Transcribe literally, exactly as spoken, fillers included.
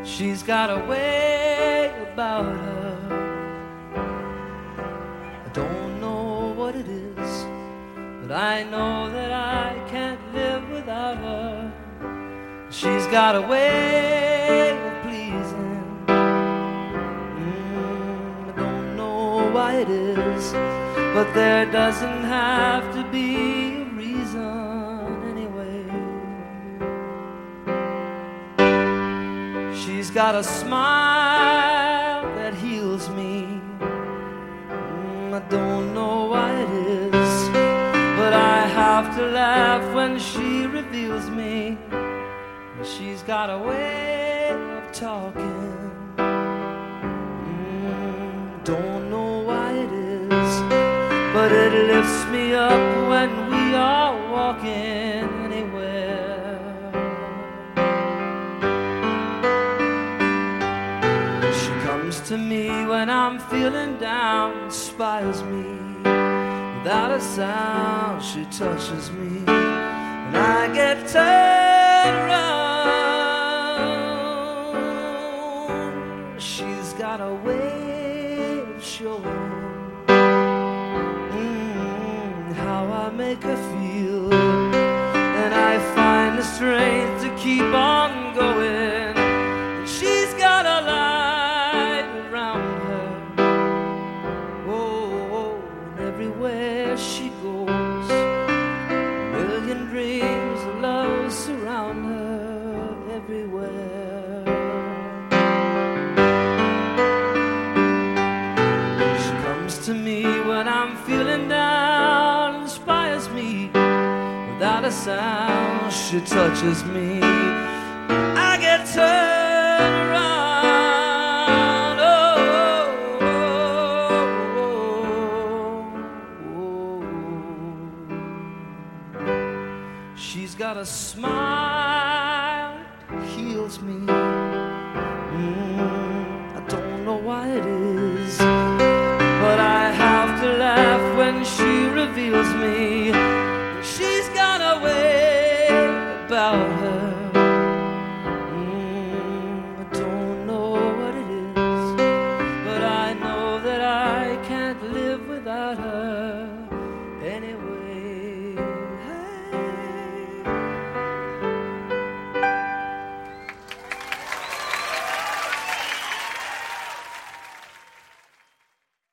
She's got a way about her. I don't know what it is, but I know that I can't live without her. She's got a way of pleasing. mm, I don't know why it is, but there doesn't have to be a reason anyway. She's got a smile that heals me. mm, I don't know why it is, but I have to laugh when she reveals me. She's got a way of talking. mm, Don't know why it is, but it lifts me up when we are walking anywhere. She comes to me when I'm feeling down, inspires me. Without a sound, she touches me, and I get turned around. She's got a way of showing mm, how I make her feel, and I find the strength to keep on going. And she's got a light around her. Oh, oh, and everywhere she goes, a million dreams of love surround her everywhere. She comes to me when I'm feeling down, inspires me. Without a sound, she touches me. I get turned around. Oh, oh, oh, oh. She's got a smile that heals me. mm, I don't know why it is, but I have to laugh when she reveals me.